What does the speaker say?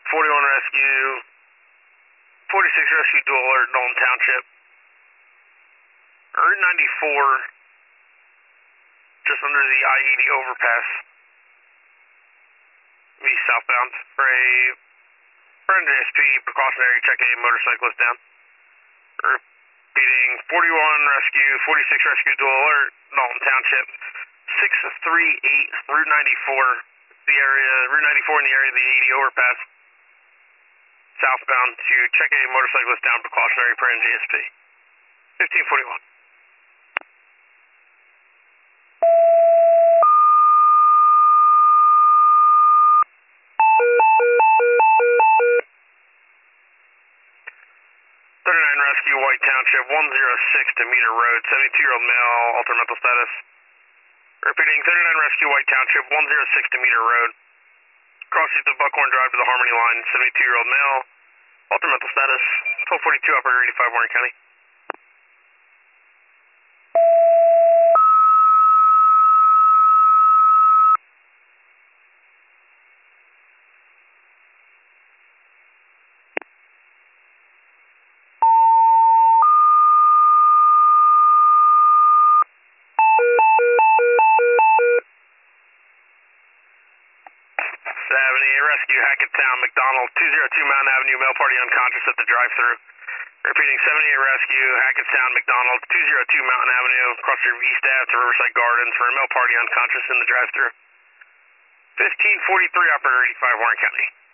41 rescue, 46 rescue, dual alert, Dalton Township. Route 94, just under the I-80 overpass. Be southbound for a NJSP precautionary check a motorcyclist down. Repeating 41 rescue, 46 rescue, dual alert, Dalton Township. 638 Route 94, the area, Route 94 in the area of the 80 overpass. Southbound to check a motorcyclist down precautionary per NJSP. 1541. Rescue, White Township, 106 Demeter Road, 72-year-old male, altered mental status. Repeating, 39 Rescue, White Township, 106 Demeter Road. Crossing the Buckhorn Drive to the Harmony line, 72-year-old male, altered mental status. 1242, operator 85, Warren County. Rescue, Hackettstown, McDonald, 202 Mountain Avenue, male party unconscious at the drive-thru. Repeating, 78 Rescue, Hackettstown, McDonald, 202 Mountain Avenue, across the East Ave to Riverside Gardens for a male party unconscious in the drive-thru. 1543, operator 85, Warren County.